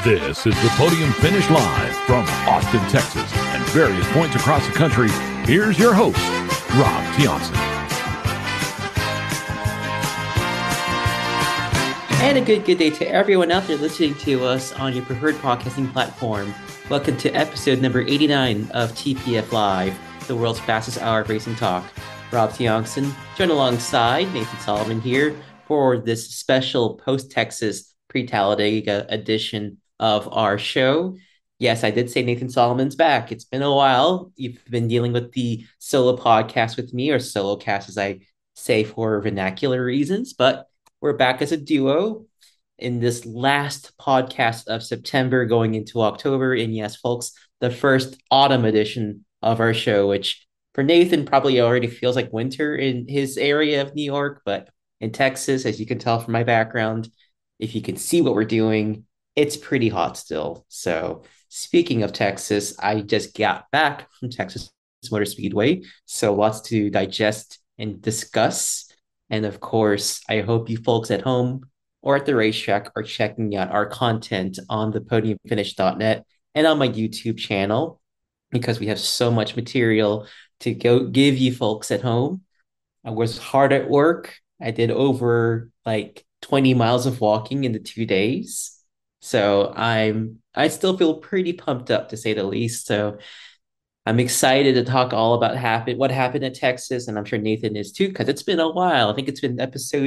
This is the Podium Finish Live from Austin, Texas, and various points across the country. Here's your host, Rob Tiongson. And a good day to everyone out there listening to us on your preferred podcasting platform. Welcome to episode number 89 of TPF Live, the world's fastest hour of racing talk. Rob Tiongson, joined alongside Nathan Solomon here for this special post-Texas pre-Talladega edition of our show. Yes, I did say Nathan Solomon's back. It's been a while. You've been dealing with the solo podcast with me, or solo cast as I say for vernacular reasons, but we're back as a duo in this last podcast of September going into October. And yes, folks, the first autumn edition of our show, which for Nathan probably already feels like winter in his area of New York, but in Texas, as you can tell from my background, if you can see what we're doing, it's pretty hot still. So speaking of Texas, I just got back from Texas Motor Speedway. So lots to digest and discuss. And of course, I hope you folks at home or at the racetrack are checking out our content on the podiumfinish.net and on my YouTube channel, because we have so much material to go give you folks at home. I was hard at work. I did over like 20 miles of walking in the 2 days. So I still feel pretty pumped up, to say the least. So I'm excited to talk all about what happened in Texas, and I'm sure Nathan is too, because it's been a while. I think it's been episode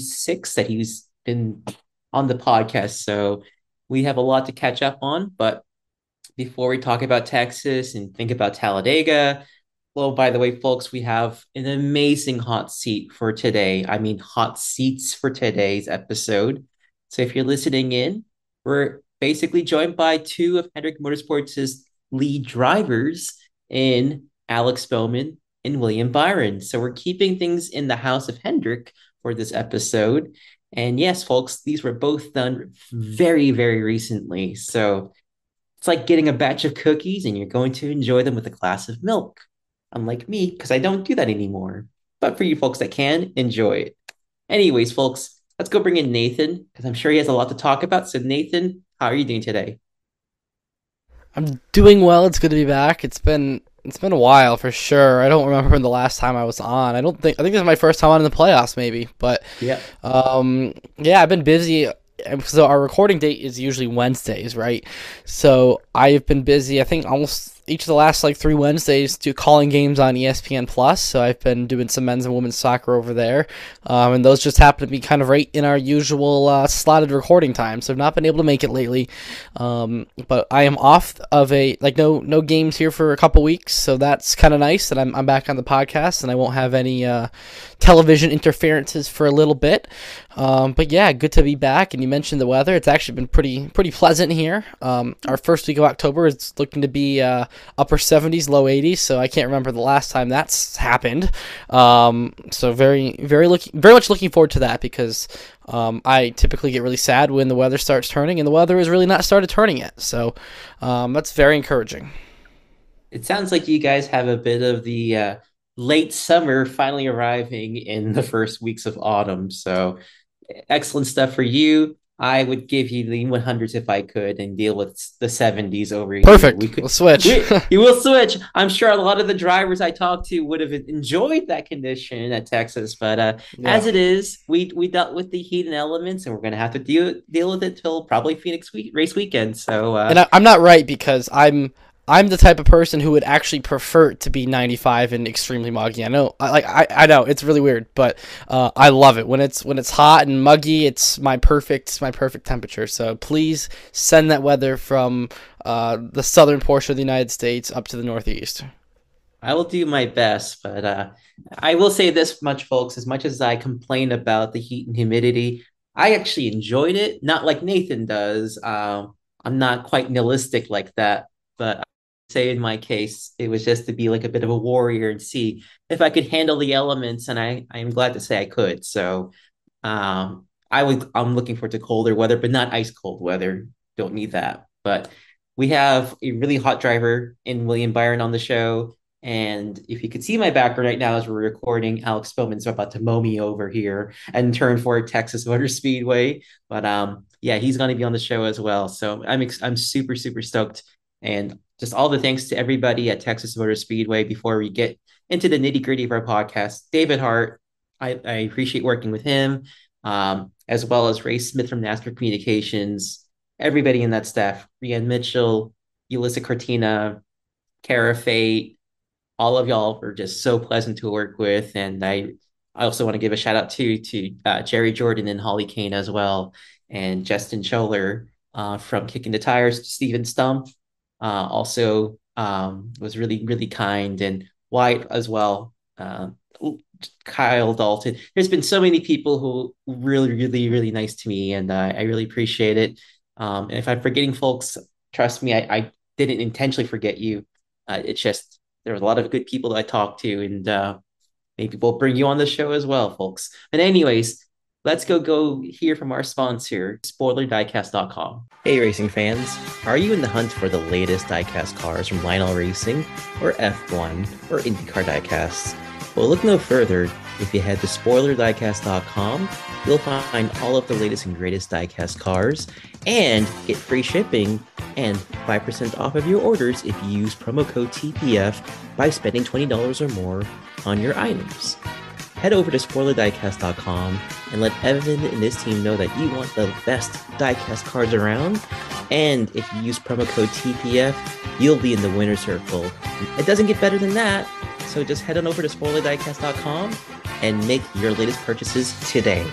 86 that he's been on the podcast. So we have a lot to catch up on. But before we talk about Texas and think about Talladega, well, by the way, folks, we have an amazing hot seat for today. I mean, hot seats for today's episode. So if you're listening in, we're basically joined by two of Hendrick Motorsports' lead drivers in Alex Bowman and William Byron. So we're keeping things in the house of Hendrick for this episode. And yes, folks, these were both done very, very recently. So it's like getting a batch of cookies and you're going to enjoy them with a glass of milk. Unlike me, because I don't do that anymore. But for you folks that can, enjoy it. Anyways, folks, let's go bring in Nathan, because I'm sure he has a lot to talk about. So Nathan, how are you doing today? I'm doing well. It's good to be back. It's been a while for sure. I don't remember the last time I was on. I think this is my first time on in the playoffs, maybe. But yeah, I've been busy. So our recording date is usually Wednesdays, right? So I've been busy. I think almost each of the last 3 Wednesdays calling games on ESPN Plus. So I've been doing some men's and women's soccer over there, and those just happen to be kind of right in our usual slotted recording time. So I've not been able to make it lately, but I am off of no games here for a couple weeks. So that's kind of nice that I'm back on the podcast and I won't have any television interferences for a little bit. But yeah, good to be back. And you mentioned the weather. It's actually been pretty pleasant here. Our first week of October is looking to be upper 70s, low 80s. So I can't remember the last time that's happened. So very much looking forward to that, because I typically get really sad when the weather starts turning, and the weather has really not started turning yet. So that's very encouraging. It sounds like you guys have a bit of the late summer finally arriving in the first weeks of autumn. So excellent stuff for you. I would give you the 100s if I could and deal with the 70s over here. Perfect. We'll switch. You will switch. I'm sure a lot of the drivers I talked to would have enjoyed that condition at Texas, but as it is, we dealt with the heat and elements, and we're going to have to deal with it till probably Phoenix race weekend. So, and I'm not right, because I'm the type of person who would actually prefer it to be 95 and extremely muggy. I know, I know it's really weird, but I love it when it's hot and muggy. It's my perfect temperature. So please send that weather from the southern portion of the United States up to the Northeast. I will do my best, but I will say this much, folks: as much as I complain about the heat and humidity, I actually enjoyed it. Not like Nathan does. I'm not quite nihilistic like that, but say in my case, it was just to be like a bit of a warrior and see if I could handle the elements, and I'm glad to say I could. So I'm looking forward to colder weather, but not ice cold weather. Don't need that. But we have a really hot driver in William Byron on the show. And if you could see my background right now as we're recording, Alex Bowman's about to mow me over here and turn for Texas Motor Speedway. But yeah, he's going to be on the show as well. So I'm super super stoked, and just all the thanks to everybody at Texas Motor Speedway. Before we get into the nitty gritty of our podcast, David Hart, I appreciate working with him, as well as Ray Smith from NASCAR Communications, everybody in that staff, Rian Mitchell, Ulissa Cortina, Kara Fate, all of y'all were just so pleasant to work with. And I also want to give a shout out to Jerry Jordan and Holly Kane as well, and Justin Scholler from Kicking the Tires, Steven Stump also was really, really kind, and White as well. Kyle Dalton. There's been so many people who really, really, really nice to me, and I really appreciate it. And if I'm forgetting folks, trust me, I didn't intentionally forget you. It's just there was a lot of good people that I talked to, and maybe we'll bring you on the show as well, folks. But anyways, let's go hear from our sponsor, SpoilerDiecast.com. Hey, racing fans. Are you in the hunt for the latest diecast cars from Lionel Racing, or F1, or IndyCar diecasts? Well, look no further. If you head to SpoilerDiecast.com, you'll find all of the latest and greatest diecast cars, and get free shipping and 5% off of your orders if you use promo code TPF by spending $20 or more on your items. Head over to SpoilerDiecast.com and let Evan and his team know that you want the best diecast cards around, and if you use promo code TPF, you'll be in the winner's circle. It doesn't get better than that, so just head on over to SpoilerDiecast.com and make your latest purchases today.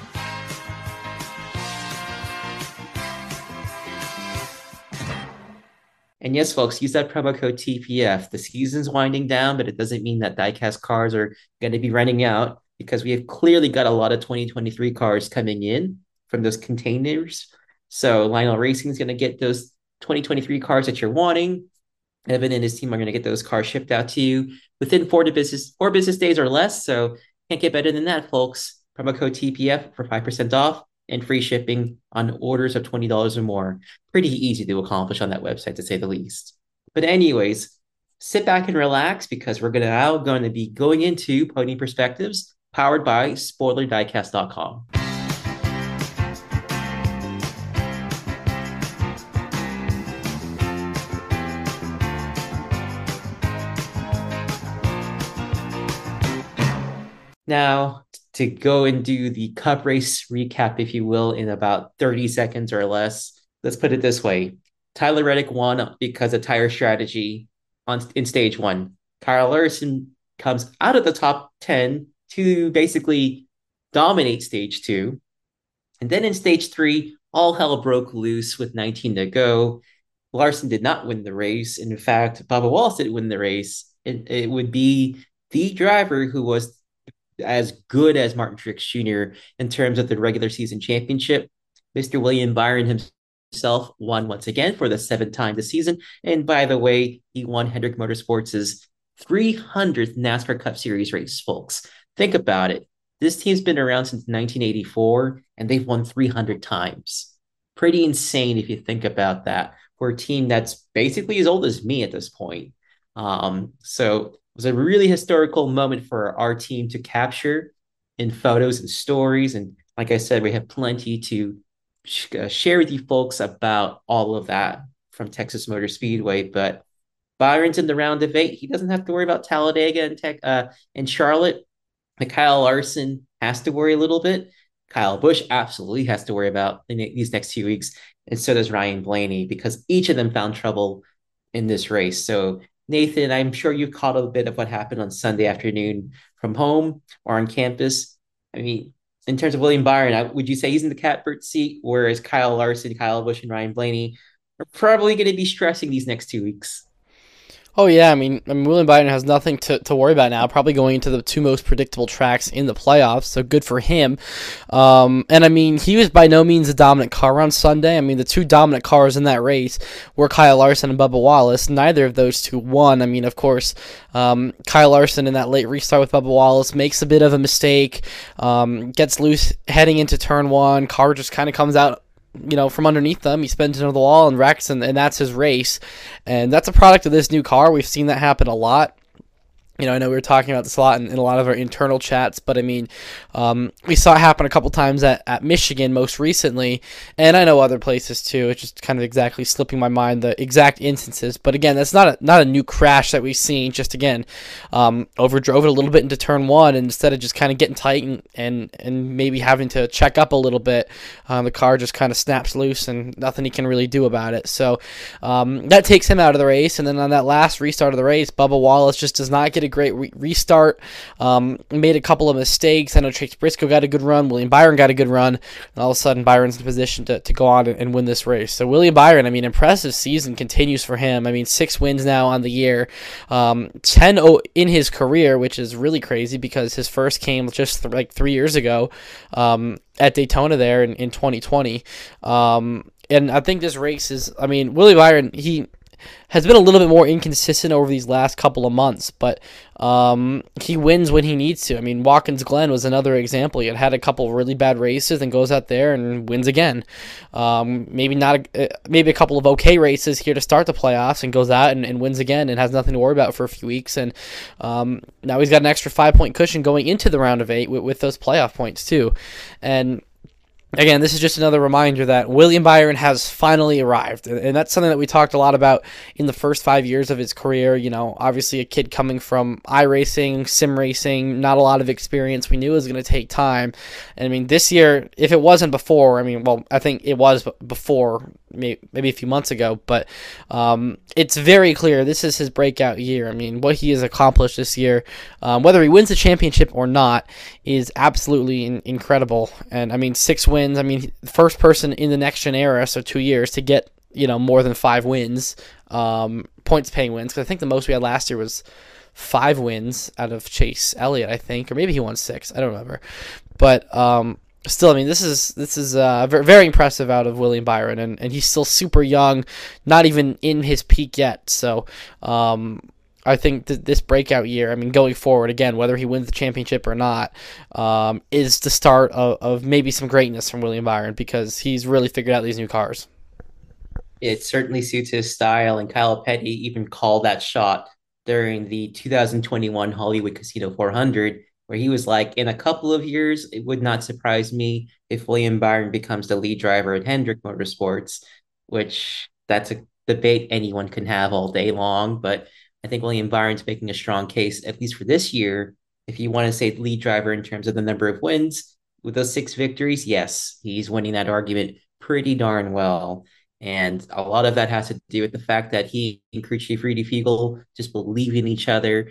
And yes, folks, use that promo code TPF. The season's winding down, but it doesn't mean that diecast cars are going to be running out, because we have clearly got a lot of 2023 cars coming in from those containers. So Lionel Racing is going to get those 2023 cars that you're wanting. Evan and his team are going to get those cars shipped out to you within four business days or less. So can't get better than that, folks. Promo code TPF for 5% off and free shipping on orders of $20 or more. Pretty easy to accomplish on that website, to say the least. But anyways, sit back and relax, because we're now going to be going into Podium Perspectives, powered by SpoilerDiecast.com. Now, to go and do the Cup race recap, if you will, in about 30 seconds or less, let's put it this way. Tyler Reddick won because of tire strategy in stage one. Kyle Larson comes out of the top 10 to basically dominate stage two. And then in stage three, all hell broke loose with 19 to go. Larson did not win the race. In fact, Bubba Wallace didn't win the race. It would be the driver who was as good as Martin Truex Jr. in terms of the regular season championship. Mr. William Byron himself won once again for the 7th time this season. And by the way, he won Hendrick Motorsports' 300th NASCAR Cup Series race, folks. Think about it. This team's been around since 1984, and they've won 300 times. Pretty insane if you think about that, for a team that's basically as old as me at this point. So it was a really historical moment for our team to capture in photos and stories. And like I said, we have plenty to share with you folks about all of that from Texas Motor Speedway. But Byron's in the round of 8. He doesn't have to worry about Talladega and Charlotte. Kyle Larson has to worry a little bit. Kyle Busch absolutely has to worry about in these next 2 weeks. And so does Ryan Blaney, because each of them found trouble in this race. So Nathan, I'm sure you caught a bit of what happened on Sunday afternoon from home or on campus. I mean, in terms of William Byron, would you say he's in the catbird seat, whereas Kyle Larson, Kyle Busch, and Ryan Blaney are probably going to be stressing these next 2 weeks? Oh, yeah. I mean, William Byron has nothing to worry about now, probably going into the 2 most predictable tracks in the playoffs, so good for him. And, I mean, he was by no means a dominant car on Sunday. I mean, the 2 dominant cars in that race were Kyle Larson and Bubba Wallace. Neither of those 2 won. I mean, of course, Kyle Larson in that late restart with Bubba Wallace makes a bit of a mistake, gets loose heading into turn 1. Car just kind of comes out from underneath them. He spins into the wall and wrecks, and that's his race. And that's a product of this new car. We've seen that happen a lot. I know we were talking about this a lot in a lot of our internal chats, but I mean, we saw it happen a couple times at Michigan most recently, and I know other places too. It's just kind of exactly slipping my mind the exact instances. But again, that's not a new crash that we've seen. Just again, overdrove it a little bit into turn one, and instead of just kind of getting tight and maybe having to check up a little bit, the car just kind of snaps loose and nothing he can really do about it. So that takes him out of the race, and then on that last restart of the race, Bubba Wallace just does not get a great restart. Made a couple of mistakes. I know Chase Briscoe got a good run. William Byron got a good run. And all of a sudden, Byron's in a position to go on and win this race. So William Byron, I mean, impressive season continues for him. I mean, 6 wins now on the year. 10 in his career, which is really crazy because his first came just like 3 years ago at Daytona there in 2020. And I think this race is, I mean, Willie Byron, he has been a little bit more inconsistent over these last couple of months, but he wins when he needs to. I mean, Watkins Glen was another example. He had a couple of really bad races and goes out there and wins again. Maybe a couple of okay races here to start the playoffs and goes out and wins again and has nothing to worry about for a few weeks. And now he's got an extra 5-point cushion going into the round of 8 with those playoff points too. And again, this is just another reminder that William Byron has finally arrived, and that's something that we talked a lot about in the first 5 years of his career. Obviously a kid coming from iRacing, sim racing, not a lot of experience. We knew it was going to take time. And I mean, this year, if it wasn't before, I think it was before, maybe a few months ago, but it's very clear this is his breakout year. I mean, what he has accomplished this year, whether he wins the championship or not, is absolutely incredible. And I mean, 6 wins. I mean, first person in the next gen era, so 2 years, to get more than 5 wins, points paying wins. Because I think the most we had last year was 5 wins out of Chase Elliott, I think, or maybe he won 6. I don't remember, but still, I mean, this is very, very impressive out of William Byron, and he's still super young, not even in his peak yet. So I think that this breakout year, I mean, going forward, again, whether he wins the championship or not, is the start of maybe some greatness from William Byron, because he's really figured out these new cars. It certainly suits his style, and Kyle Petty even called that shot during the 2021 Hollywood Casino 400, where he was like, in a couple of years, it would not surprise me if William Byron becomes the lead driver at Hendrick Motorsports, which that's a debate anyone can have all day long. But I think William Byron's making a strong case, at least for this year. If you want to say lead driver in terms of the number of wins, with those 6 victories, yes, he's winning that argument pretty darn well. And a lot of that has to do with the fact that he and crew chief Reedy Fiegel just believe in each other.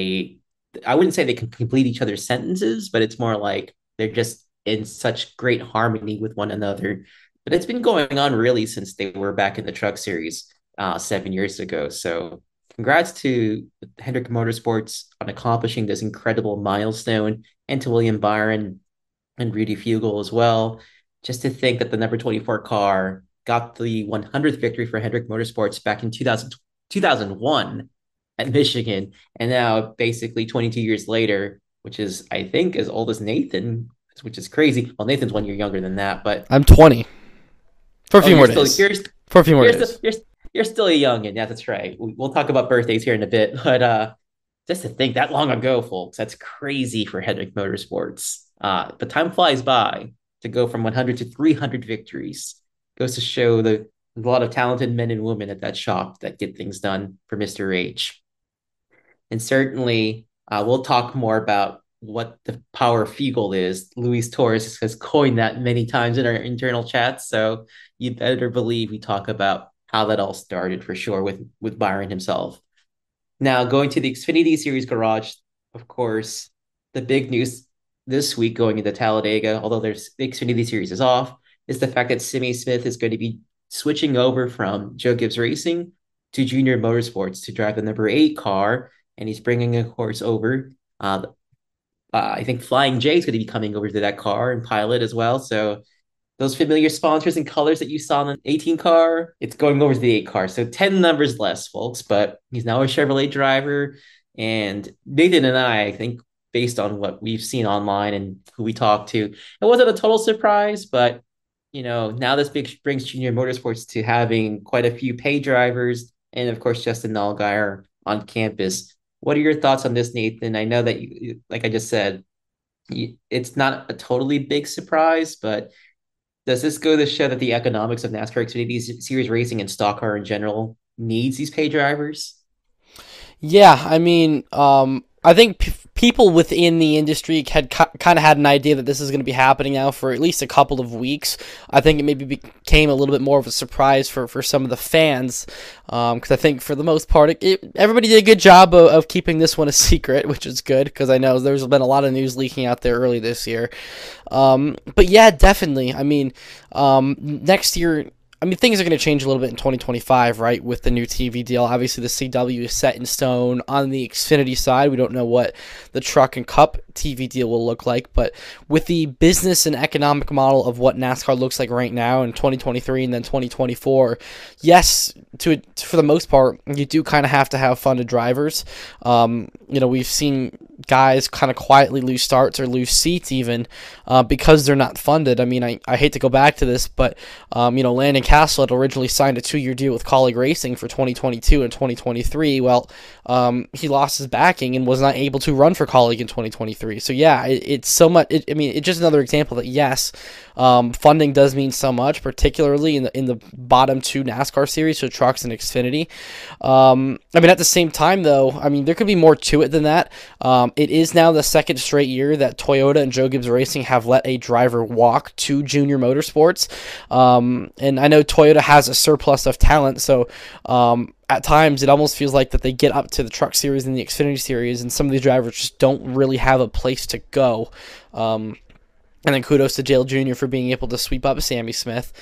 I wouldn't say they can complete each other's sentences, but it's more like they're just in such great harmony with one another. But it's been going on really since they were back in the Truck Series 7 years ago. So congrats to Hendrick Motorsports on accomplishing this incredible milestone, and to William Byron and Reedy Fugal as well. Just to think that the number 24 car got the 100th victory for Hendrick Motorsports back in 2001 at Michigan, and now basically 22 years later, which is, I think, as old as Nathan, which is crazy. Well, Nathan's 1 year younger than that, but I'm 20 for a few more days. For a few more days. You're still a youngin'. Yeah, that's right. We'll talk about birthdays here in a bit, but just to think that long ago, folks, that's crazy for Hendrick Motorsports. But time flies by. To go from 100 to 300 victories goes to show a lot of talented men and women at that shop that get things done for Mr. H. And certainly, we'll talk more about what the power of Fiegel is. Luis Torres has coined that many times in our internal chats, so you better believe we talk about how that all started for sure with Byron himself. Now, going to the Xfinity Series garage, of course, the big news this week going into Talladega, although the Xfinity Series is off, is the fact that Simi Smith is going to be switching over from Joe Gibbs Racing to Junior Motorsports to drive the number 8 car, and he's bringing, of course, over. I think Flying J is going to be coming over to that car and pilot as well. So those familiar sponsors and colors that you saw in the 18 car, it's going over to the 8 car. So 10 numbers less, folks, but he's now a Chevrolet driver. And Nathan and I think, based on what we've seen online and who we talked to, it wasn't a total surprise, but now this brings Junior Motorsports to having quite a few pay drivers, and of course Justin Allgaier on campus. What are your thoughts on this, Nathan? I know that like I just said, it's not a totally big surprise, but does this go to show that the economics of NASCAR Xfinity Series racing and stock car in general needs these pay drivers? Yeah, I mean, I think people within the industry had kind of had an idea that this is going to be happening now for at least a couple of weeks. I think it maybe became a little bit more of a surprise for some of the fans, because I think for the most part, everybody did a good job of keeping this one a secret, which is good because I know there's been a lot of news leaking out there early this year. But yeah, definitely. I mean, next year. I mean, things are going to change a little bit in 2025, right, with the new TV deal. Obviously, the CW is set in stone. On the Xfinity side, we don't know what the Truck and Cup TV deal will look like, but with the business and economic model of what NASCAR looks like right now in 2023 and then 2024, yes, for the most part, you do kind of have to have funded drivers. We've seen guys kind of quietly lose starts or lose seats even because they're not funded. I mean, I hate to go back to this, but, Landon Castle had originally signed a 2-year deal with Kaulig Racing for 2022 and 2023. Well, he lost his backing and was not able to run for Kaulig in 2023. So, yeah, it's so much. It's just another example that, yes, funding does mean so much, particularly in the bottom two NASCAR series, so trucks and Xfinity. At the same time, though, there could be more to it than that. It is now the second straight year that Toyota and Joe Gibbs Racing have let a driver walk to Junior Motorsports. And I know Toyota has a surplus of talent, so at times it almost feels like that they get up to the Truck Series and the Xfinity Series, and some of these drivers just don't really have a place to go. And then kudos to Dale Jr. for being able to sweep up Sammy Smith.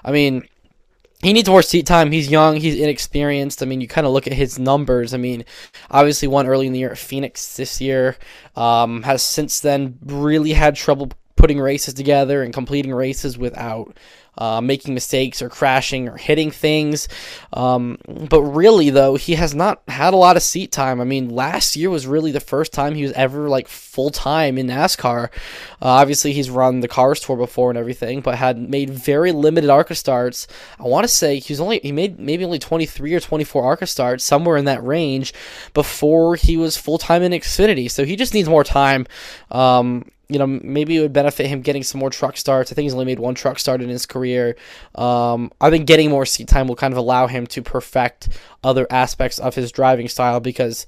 He needs more seat time. He's young. He's inexperienced. You kind of look at his numbers. Obviously won early in the year at Phoenix this year. Has since then really had trouble putting races together and completing races without making mistakes or crashing or hitting things. But really, though, he has not had a lot of seat time. Last year was really the first time he was ever full-time in NASCAR. Obviously, he's run the Cars Tour before and everything, but had made very limited ARCA starts. I want to say he made maybe only 23 or 24 ARCA starts, somewhere in that range, before he was full-time in Xfinity. So he just needs more time. Maybe it would benefit him getting some more truck starts. I think he's only made one truck start in his career. I think getting more seat time will kind of allow him to perfect other aspects of his driving style because,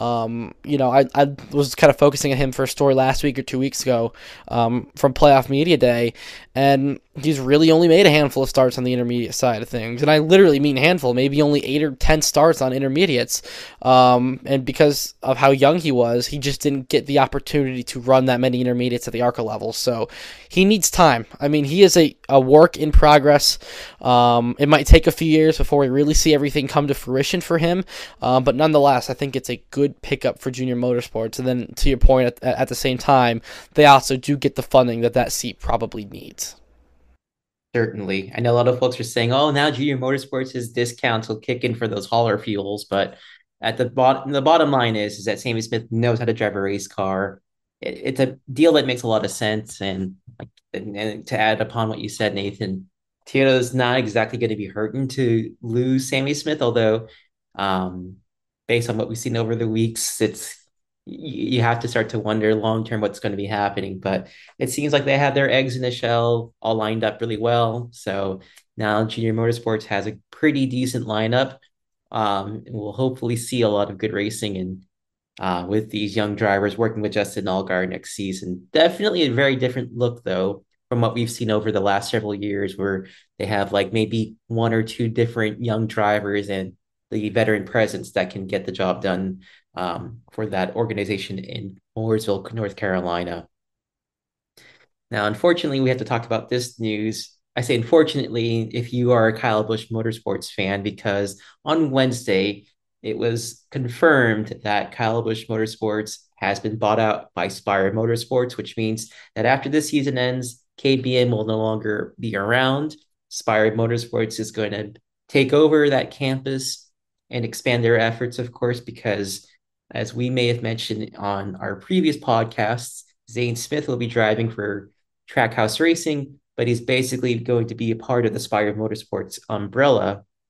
I was kind of focusing on him for a story last week or 2 weeks ago from Playoff Media Day, and he's really only made a handful of starts on the intermediate side of things. And I literally mean handful, maybe only 8 or 10 starts on intermediates. And because of how young he was, he just didn't get the opportunity to run that many intermediates at the ARCA level. So he needs time. He is a work in progress. It might take a few years before we really see everything come to fruition for him. But nonetheless, I think it's a good pickup for Junior Motorsports. And then to your point, at the same time, they also do get the funding that seat probably needs. Certainly. I know a lot of folks are saying, oh, now Junior Motorsports' discounts will kick in for those hauler fuels. But at the bottom line is that Sammy Smith knows how to drive a race car. It's a deal that makes a lot of sense. And to add upon what you said, Nathan, Toyota is not exactly going to be hurting to lose Sammy Smith, although based on what we've seen over the weeks, you have to start to wonder long term what's going to be happening. But it seems like they have their eggs in the shell all lined up really well. So now Junior Motorsports has a pretty decent lineup. And we'll hopefully see a lot of good racing and with these young drivers working with Justin Allgaier next season. Definitely a very different look, though, from what we've seen over the last several years, where they have maybe 1 or 2 different young drivers and the veteran presence that can get the job done for that organization in Mooresville, North Carolina. Now, unfortunately, we have to talk about this news. I say unfortunately if you are a Kyle Busch Motorsports fan, because on Wednesday, it was confirmed that Kyle Busch Motorsports has been bought out by Spire Motorsports, which means that after this season ends, KBM will no longer be around. Spire Motorsports is going to take over that campus and expand their efforts, of course, because as we may have mentioned on our previous podcasts, Zane Smith will be driving for Trackhouse Racing, but he's basically going to be a part of the Spire Motorsports umbrella.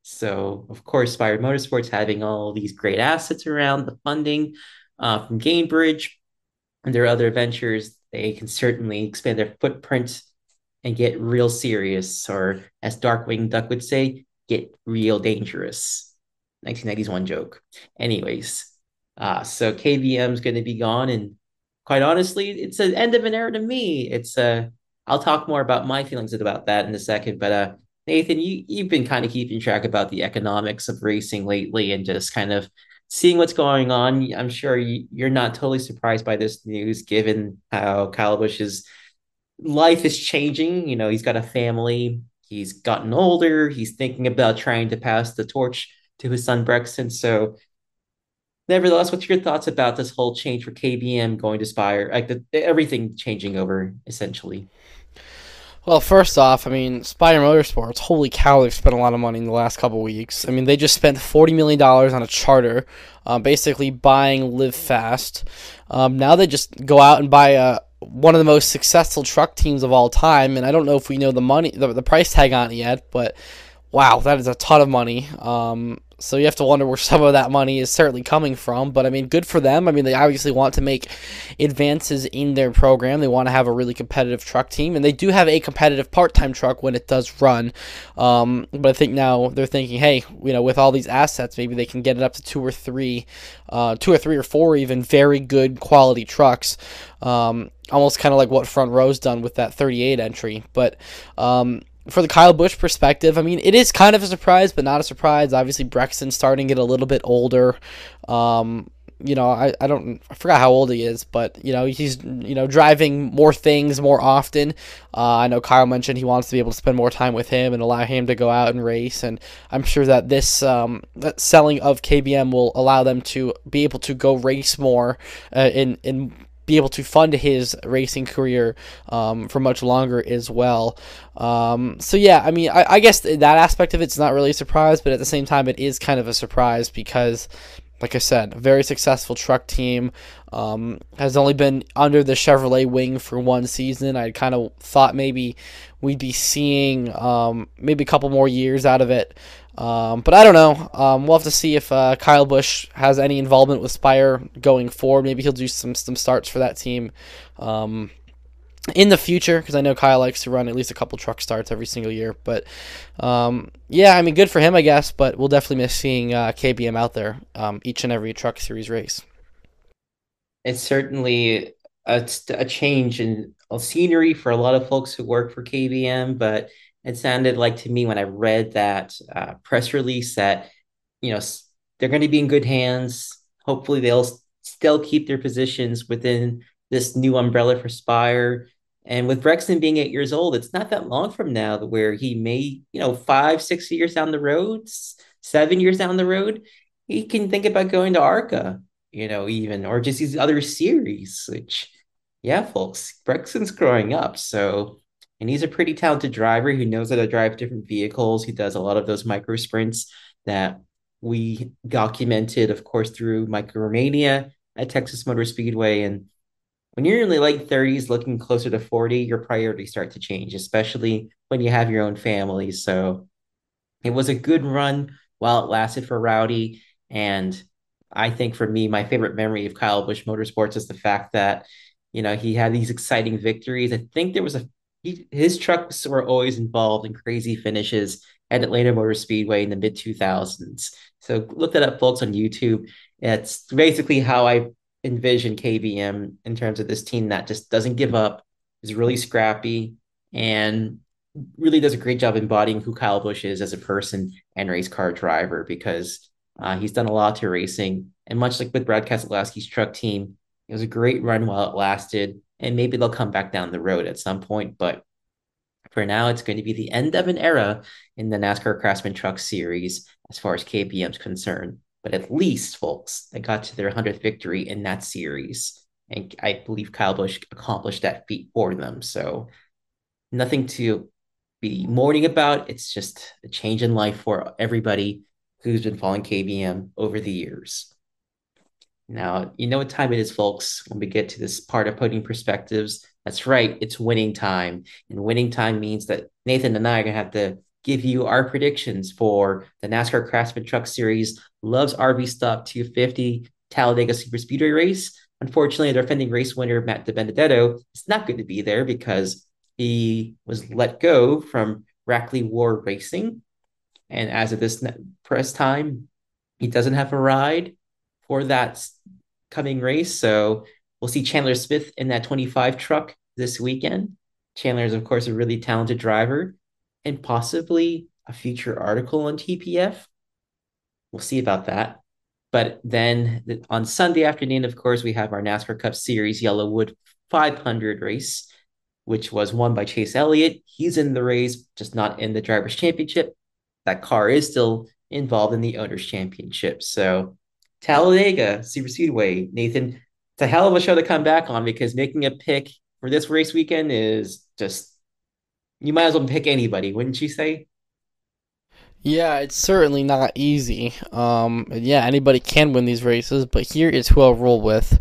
So, of course, Spire Motorsports having all these great assets around the funding from Gainbridge and their other ventures, they can certainly expand their footprint and get real serious, or as Darkwing Duck would say, get real dangerous. 1991 joke. Anyways, so KBM is going to be gone, and quite honestly, it's the end of an era to me. I'll talk more about my feelings about that in a second, but Nathan, you've been kind of keeping track about the economics of racing lately, and just kind of seeing what's going on. I'm sure you're not totally surprised by this news, given how Kyle Busch's life is changing. You know, he's got a family, he's gotten older, he's thinking about trying to pass the torch to his son Brexton. So, nevertheless, what's your thoughts about this whole change for KBM going to Spire, like everything changing over essentially? Well, first off, I mean, Spire Motorsports, holy cow, they've spent a lot of money in the last couple weeks. I mean, they just spent $40 million on a charter, basically buying Live Fast. Now they just go out and buy one of the most successful truck teams of all time, and I don't know if we know the money, the price tag on it yet, but wow, that is a ton of money. So you have to wonder where some of that money is certainly coming from. But I mean, good for them. I mean, they obviously want to make advances in their program. They want to have a really competitive truck team, and they do have a competitive part-time truck when it does run. But I think now they're thinking, hey, with all these assets, maybe they can get it up to two or three or four even very good quality trucks. Almost kind of like what Front Row's done with that 38 entry, but. For the Kyle Busch perspective, I mean, it is kind of a surprise, but not a surprise. Obviously, Brexton's starting to get a little bit older. I forgot how old he is, but, he's, driving more things more often. I know Kyle mentioned he wants to be able to spend more time with him and allow him to go out and race. And I'm sure that this that selling of KBM will allow them to be able to go race more in be able to fund his racing career for much longer as well. So yeah, I mean, I guess that aspect of it's not really a surprise, but at the same time, it is kind of a surprise because, like I said, a very successful truck team, has only been under the Chevrolet wing for one season. I kind of thought maybe we'd be seeing maybe a couple more years out of it. But I don't know. We'll have to see if Kyle Busch has any involvement with Spire going forward. Maybe he'll do some starts for that team in the future, because I know Kyle likes to run at least a couple truck starts every single year. But yeah, I mean, good for him, I guess. But we'll definitely miss seeing KBM out there each and every Truck Series race. It's certainly a change in scenery for a lot of folks who work for KBM, but it sounded like to me when I read that press release that they're going to be in good hands. Hopefully, they'll still keep their positions within this new umbrella for Spire. And with Brexton being 8 years old, it's not that long from now where he may, 5, 6 years down the road, 7 years down the road, he can think about going to ARCA, even, or just these other series, which, yeah, folks, Brexton's growing up. So, and he's a pretty talented driver who knows how to drive different vehicles. He does a lot of those micro sprints that we documented, of course, through Micromania at Texas Motor Speedway. And when you're in the late 30s, looking closer to 40, your priorities start to change, especially when you have your own family. So it was a good run while it lasted for Rowdy. And I think for me, my favorite memory of Kyle Busch Motorsports is the fact that, he had these exciting victories. I think there was his trucks were always involved in crazy finishes at Atlanta Motor Speedway in the mid 2000s. So look that up, folks, on YouTube. It's basically how I envision KBM in terms of this team that just doesn't give up, is really scrappy, and really does a great job embodying who Kyle Busch is as a person and race car driver, because he's done a lot to racing. And much like with Brad Keselowski's truck team, it was a great run while it lasted. And maybe they'll come back down the road at some point. But for now, it's going to be the end of an era in the NASCAR Craftsman Truck Series as far as KBM's concerned. But at least, folks, they got to their 100th victory in that series. And I believe Kyle Busch accomplished that feat for them. So nothing to be mourning about. It's just a change in life for everybody who's been following KBM over the years. Now, you know what time it is, folks, when we get to this part of putting perspectives. That's right, it's winning time. And winning time means that Nathan and I are going to have to give you our predictions for the NASCAR Craftsman Truck Series Love's RV Stop 250 Talladega Super Speedway race. Unfortunately, the defending race winner, Matt DiBenedetto, is not going to be there because he was let go from Rackley War Racing. And as of this press time, he doesn't have a ride for that coming race. So we'll see Chandler Smith in that 25 truck this weekend. Chandler is, of course, a really talented driver and possibly a future article on TPF. We'll see about that. But then on Sunday afternoon, of course, we have our NASCAR Cup Series Yellowwood 500 race, which was won by Chase Elliott. He's in the race, just not in the Drivers' Championship. That car is still involved in the Owners' Championship. So Talladega Super Speedway, Nathan, it's a hell of a show to come back on because making a pick for this race weekend is just, you might as well pick anybody, wouldn't you say? Yeah, it's certainly not easy. Yeah, anybody can win these races, but here is who I'll roll with.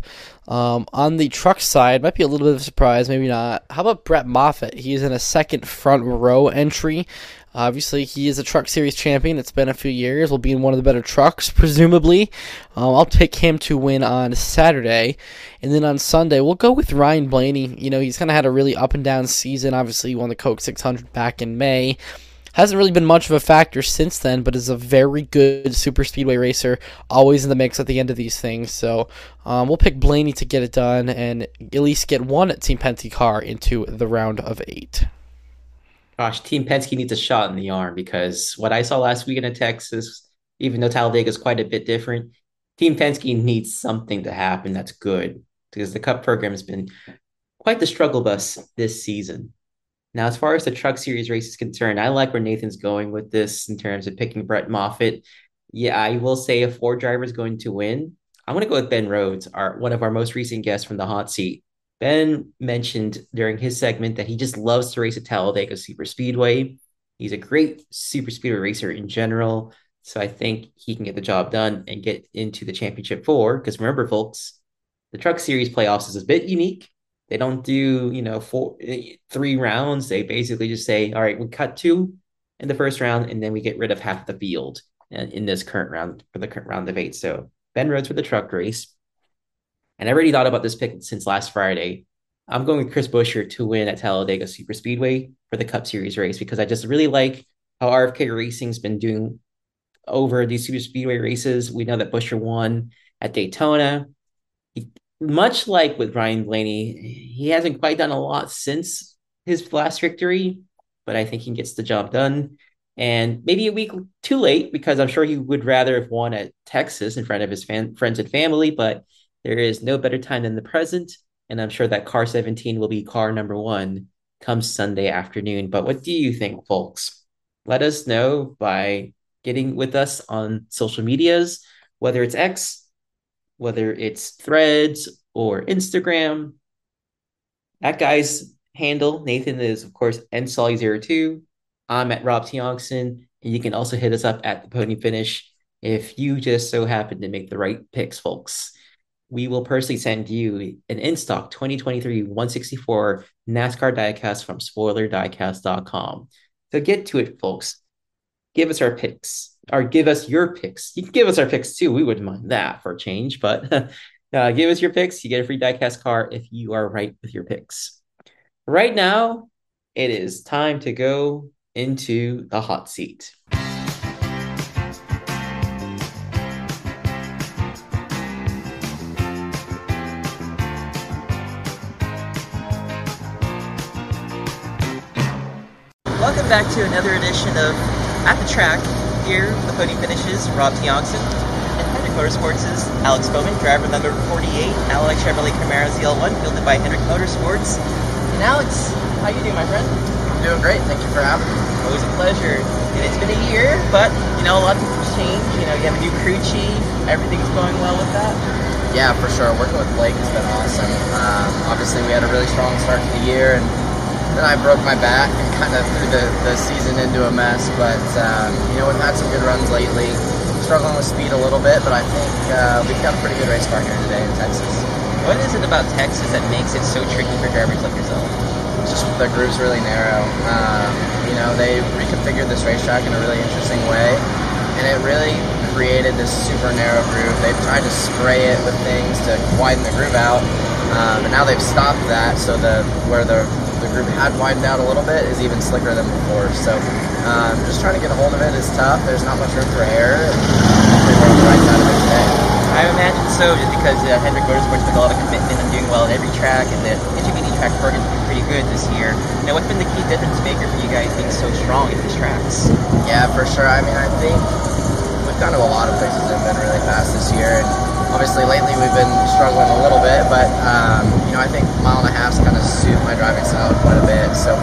On the truck side, might be a little bit of a surprise, maybe not. How about Brett Moffitt? He's in a second front row entry. Obviously, he is a Truck Series champion. It's been a few years. Will be in one of the better trucks, presumably. I'll take him to win on Saturday. And then on Sunday, we'll go with Ryan Blaney. You know, he's kind of had a really up and down season. Obviously, he won the Coke 600 back in May. Hasn't really been much of a factor since then, but is a very good super speedway racer, always in the mix at the end of these things. So we'll pick Blaney to get it done and at least get one Team Penske car into the round of 8. Gosh, Team Penske needs a shot in the arm because what I saw last weekend in Texas, even though Talladega is quite a bit different, Team Penske needs something to happen that's good because the Cup program has been quite the struggle bus this season. Now, as far as the Truck Series race is concerned, I like where Nathan's going with this in terms of picking Brett Moffitt. Yeah, I will say if 4 drivers going to win, I'm going to go with Ben Rhodes, one of our most recent guests from the hot seat. Ben mentioned during his segment that he just loves to race at Talladega Super Speedway. He's a great super speedway racer in general. So I think he can get the job done and get into the championship 4. Because remember, folks, the Truck Series playoffs is a bit unique. They don't do, 3 rounds. They basically just say, all right, we cut 2 in the first round, and then we get rid of half the field in this current round for the current round of 8. So Ben Rhodes for the truck race. And I already thought about this pick since last Friday. I'm going with Chris Buescher to win at Talladega Super Speedway for the Cup Series race because I just really like how RFK Racing's been doing over these Super Speedway races. We know that Buescher won at Daytona. Much like with Ryan Blaney, he hasn't quite done a lot since his last victory, but I think he gets the job done. And maybe a week too late because I'm sure he would rather have won at Texas in front of his friends and family, but there is no better time than the present. And I'm sure that car 17 will be car number 1 come Sunday afternoon. But what do you think, folks? Let us know by getting with us on social medias, whether it's X, whether it's Threads or Instagram. That guy's handle, Nathan, is, of course, nsolly02. I'm at Rob Tiongson. And you can also hit us up at the Podium Finish if you just so happen to make the right picks, folks. We will personally send you an in-stock 2023 164 NASCAR diecast from SpoilerDiecast.com. So get to it, folks. Give us our picks, or give us your picks. You can give us our picks too. We wouldn't mind that for a change, but give us your picks. You get a free diecast car if you are right with your picks. Right now, it is time to go into the hot seat. Welcome back to another edition of At the Track. Here, the Podium Finishes, Rob Tiongson, and Hendrick Motorsports' Alex Bowman, driver number 48, Alex Chevrolet Camaro ZL1, fielded by Hendrick Motorsports. And Alex, how you doing, my friend? I'm doing great. Thank you for having me. Always a pleasure. And it's been a year, but, a lot of things have changed. You have a new crew chief. Everything's going well with that? Yeah, for sure. Working with Blake has been awesome. Obviously, we had a really strong start to the year, and then I broke my back and kind of threw the season into a mess. But, we've had some good runs lately. Struggling with speed a little bit, but I think we've got a pretty good race car here today in Texas. What is it about Texas that makes it so tricky for drivers like yourself? just the groove's really narrow. You know, they reconfigured this racetrack in a really interesting way, and it really created this super narrow groove. They've tried to spray it with things to widen the groove out, and now they've stopped that, so where the groove had widened out a little bit is even slicker than before. So just trying to get a hold of it is tough. There's not much room for error, and hopefully we're on the right side of it today. I imagine so, just because Hendrick Motorsports put a lot of commitment and doing well at every track, and the intermediate track program's been pretty good this year. Now, what's been the key difference maker for you guys being so strong at these tracks? Yeah, for sure. I mean, I think we've gone to a lot of places that have been really fast this year, and obviously lately we've been struggling a little bit, but you know, I think mile and a half's kind of suit my driving style quite a bit. So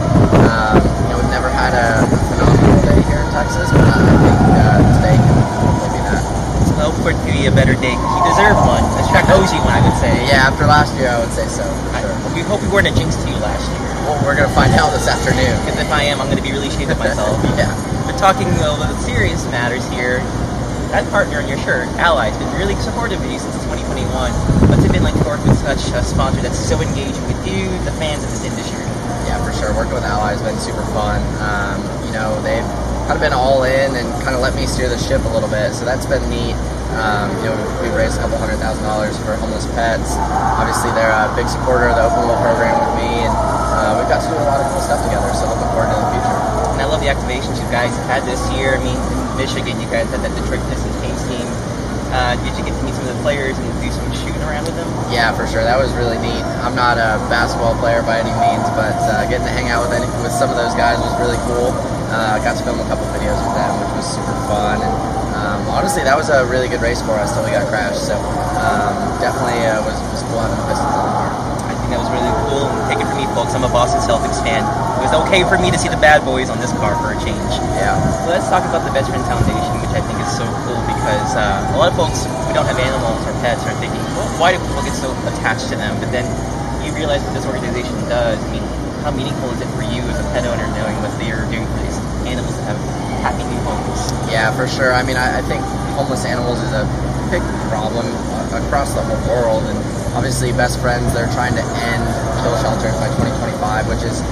you know, we've never had a phenomenal day here in Texas, but I think today can hopefully be that. So hope for it to be a better day, because you deserve one. This track owes you one, I would say. Yeah, after last year, I would say so. For sure. We hope we weren't a jinx to you last year. Well, we're gonna find out this afternoon. Because if I am, I'm going to be really ashamed of myself. Yeah. But talking about serious matters here, that partner on your shirt, Allies, been really supportive of you since 2021. What's it been like to work with such a sponsor that's so engaging with you, the fans of this industry? Yeah, for sure. Working with Allies has been super fun. You know, they've kind of been all in and kind of let me steer the ship a little bit, so that's been neat. You know, we've raised a couple $100,000 for homeless pets. Obviously, they're a big supporter of the Open Wheel program with me, and we've got to do a lot of cool stuff together, so looking forward to the future. And I love the activations you guys have had this year. I mean, in Michigan, you guys had that Detroit Pistons Kings team. Did you get to meet some of the players and do some shooting around with them? Yeah, for sure. That was really neat. I'm not a basketball player by any means, but getting to hang out with some of those guys was really cool. Got to film a couple videos with them, which was super fun. And honestly, that was a really good race for us till we got crashed. So definitely was cool having the Pistons on the car. I think that was really cool. And take it from me, folks. I'm a Boston Celtics fan. It was okay for me to see the bad boys on this car for a change. Yeah. So let's talk about the Veteran Foundation, which I think is so cool because a lot of folks who don't have animals or pets are thinking, well, why do people get so attached to them? But then you realize what this organization does. I mean, how meaningful is it for you as a pet owner knowing what they're doing for these animals to have happy new homes? Yeah, for sure. I mean, I think homeless animals is a big problem across the whole world, and obviously Best Friends, they're trying to end kill shelters by 2025, which is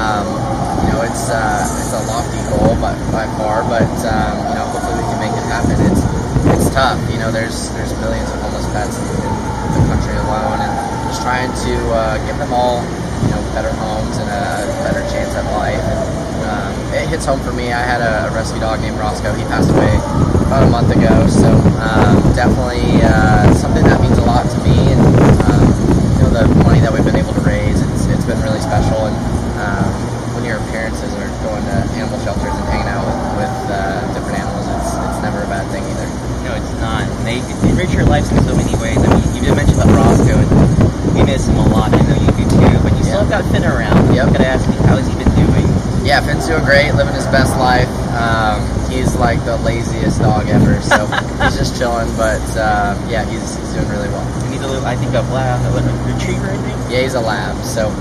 you know, it's a lofty goal by far, but you know, hopefully we can make it happen. It's tough. You know, there's millions of homeless pets in the country alone, and just trying to give them all, you know, better homes and a better chance at life. And it hits home for me. I had a rescue dog named Roscoe. He passed away about a month ago, so definitely something that means a lot to me. And you know, the money that we've been able to raise, it's been really special. And when your appearances are going to animal shelters and hanging out with different animals, it's never a bad thing either. No, it's not. And they enrich your lives in so many ways. I mean, you mentioned about Roscoe, and we miss him a lot. I know you do too, but you still have got Finn around. Yep. I've got to ask you, how has he been doing? Yeah, Finn's doing great, living his best life. He's like the laziest dog ever, so he's just chilling. But yeah, he's doing really well. And he's a little, I think, a retriever, I think. Yeah, he's a lab. So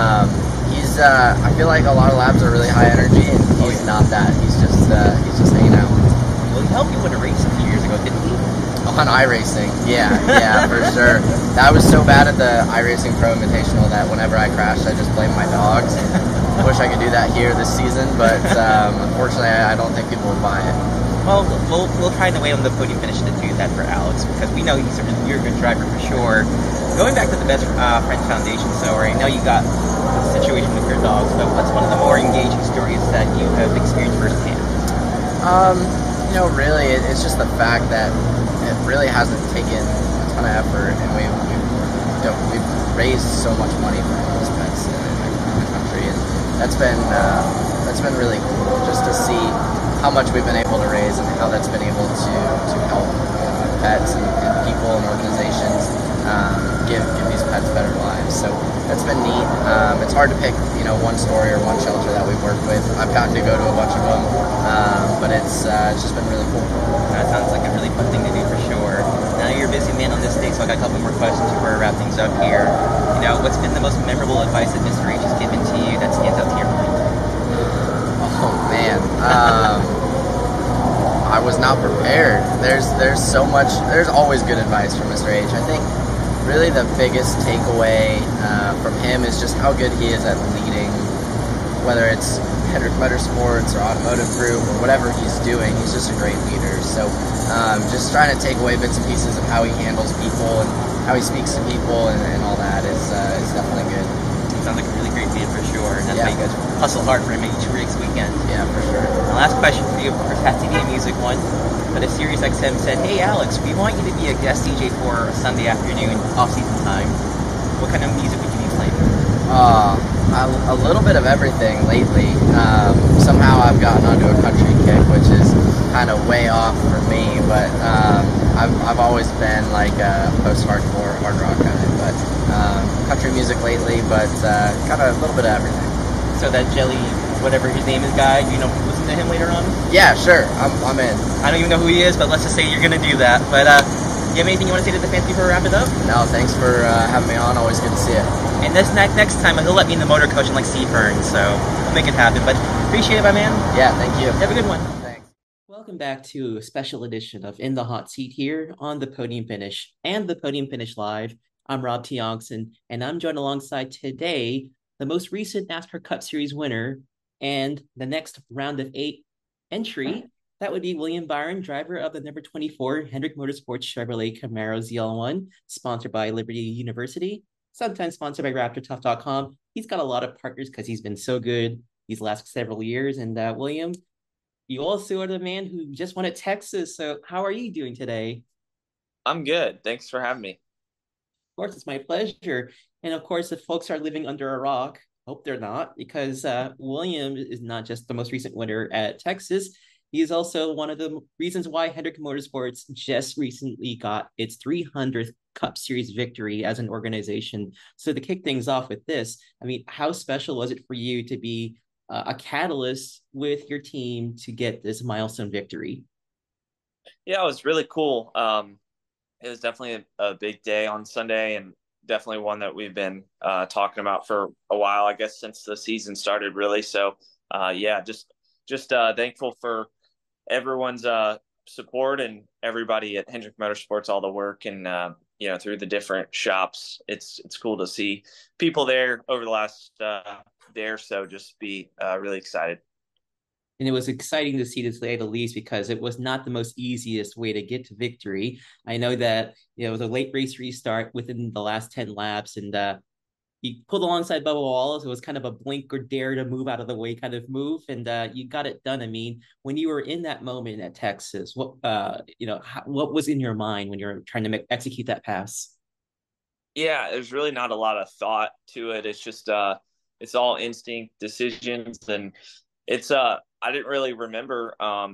he's. I feel like a lot of labs are really high energy, and he's not that. He's just hanging out. Well, he helped you win a race a few years ago, didn't he? On iRacing, yeah, for sure. I was so bad at the iRacing Pro Invitational that whenever I crashed, I just blamed my dogs. I wish I could do that here this season, but unfortunately, I don't think people would buy it. Well, we'll try the way on the podium finish to do that for Alex, because we know you're a good driver for sure. Going back to the Best Friends Foundation story, I know you got a situation with your dogs, but what's one of the more engaging stories that you have experienced firsthand? You know, really, it's just the fact that it really hasn't taken a ton of effort, and we've raised so much money for homeless pets in the country, and that's been really cool just to see how much we've been able to raise and how that's been able to help pets and people and organizations give these pets better lives. So that's been neat. It's hard to pick, you know, one story or one shelter that we've worked with. I've gotten to go to a bunch of them, but it's just been really cool. That sounds like a really fun thing to do for sure. Now you're a busy man on this day, so I got a couple more questions before we wrap things up here. You know, what's been the most memorable advice that Mr. H has given to you that stands out to your mind? Oh man, I was not prepared. There's so much. There's always good advice from Mr. H. I think really the biggest takeaway from him is just how good he is at leading leading, whether it's Hendrick Motorsports or Automotive Group or whatever he's doing. He's just a great leader. So just trying to take away bits and pieces of how he handles people and how he speaks to people and all that is definitely good. Sounds like a really great leader for sure. And that's why you guys hustle hard for him each race weekend. Yeah, for sure. The last question for you, of course, has to be a music one. But if SiriusXM said, "Hey Alex, we want you to be a guest DJ for a Sunday afternoon, off-season time," what kind of music would you be playing? A little bit of everything lately. Somehow I've gotten onto a country kick, which is kind of way off for me. But I've always been like a post-hardcore hard rock guy. But country music lately, but kind of a little bit of everything. So that Jelly, whatever his name is, guy, you know, listen to him later on? Yeah, sure. I'm in. I don't even know who he is, but let's just say you're going to do that. But do you have anything you want to say to the fans before we wrap it up? No, thanks for having me on. Always good to see you. And this next time, he'll let me in the motor coach and like Steve Hearn, so we'll make it happen. But appreciate it, my man. Yeah, thank you. Have a good one. Thanks. Welcome back to a special edition of In the Hot Seat here on the Podium Finish and the Podium Finish Live. I'm Rob Tiongson, and I'm joined alongside today the most recent NASCAR Cup Series winner and the next round of 8 entry. That would be William Byron, driver of the number 24 Hendrick Motorsports Chevrolet Camaro ZL1, sponsored by Liberty University, sometimes sponsored by RaptorTough.com. He's got a lot of partners because he's been so good these last several years. And William, you also are the man who just won at Texas. So how are you doing today? I'm good. Thanks for having me. Of course, it's my pleasure. And of course, if folks are living under a rock, hope they're not, because William is not just the most recent winner at Texas. He is also one of the reasons why Hendrick Motorsports just recently got its 300th Cup Series victory as an organization. So to kick things off with this, I mean, how special was it for you to be a catalyst with your team to get this milestone victory? Yeah, it was really cool. It was definitely a big day on Sunday, and definitely one that we've been talking about for a while, I guess, since the season started, really. So, yeah, just thankful for everyone's support and everybody at Hendrick Motorsports, all the work and through the different shops. It's cool to see people there over the last day or so. Just be really excited. And it was exciting to see, to say the least, because it was not the most easiest way to get to victory. I know that it was a late race restart within the last 10 laps, and you pulled alongside Bubba Wallace. It was kind of a blink or dare to move out of the way kind of move, and you got it done. I mean, when you were in that moment at Texas, what was in your mind when you're trying to execute that pass? Yeah, there's really not a lot of thought to it. It's just it's all instinct decisions, and it's I didn't really remember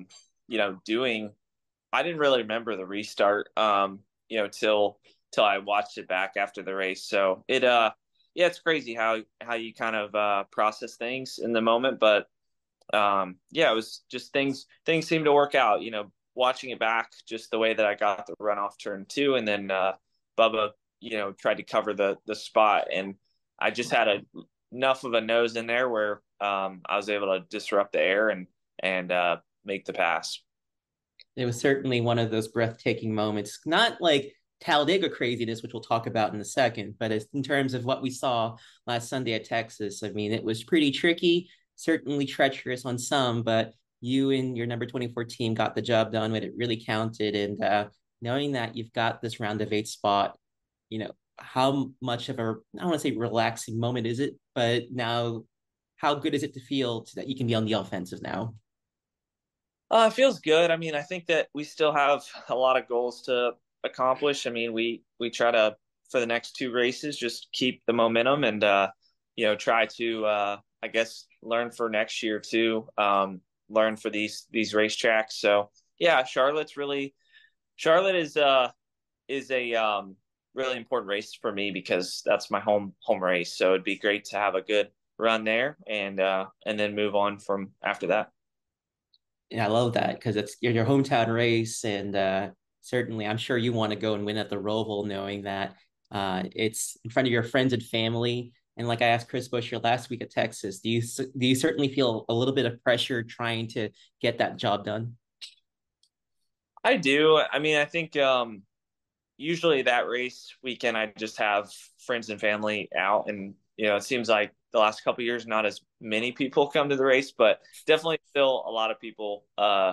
I didn't really remember the restart till I watched it back after the race. So it's crazy how you kind of process things in the moment, but it was just things seemed to work out, watching it back, just the way that I got the run off turn 2, and then Bubba tried to cover the spot, and I just had enough of a nose in there where I was able to disrupt the air and make the pass. It was certainly one of those breathtaking moments, not like Talladega craziness, which we'll talk about in a second, but in terms of what we saw last Sunday at Texas, I mean, it was pretty tricky, certainly treacherous on some, but you and your number 24 team got the job done when it really counted. And knowing that you've got this round of 8 spot, how much of a, I don't want to say relaxing moment is it, but now how good is it to feel that you can be on the offensive now? It feels good. I mean, I think that we still have a lot of goals to accomplish. I mean, we try to, for the next 2 races, just keep the momentum and try to I guess learn for next year too. Learn for these racetracks. So yeah, Charlotte is a really important race for me because that's my home race. So it'd be great to have a good run there and then move on from after that. Yeah, I love that because it's your hometown race, and certainly I'm sure you want to go and win at the Roval, knowing that it's in front of your friends and family. And like I asked Chris Buescher last week at Texas, do you certainly feel a little bit of pressure trying to get that job done? I do. I mean, I think usually that race weekend I just have friends and family out, and it seems like the last couple of years, not as many people come to the race, but definitely still a lot of people.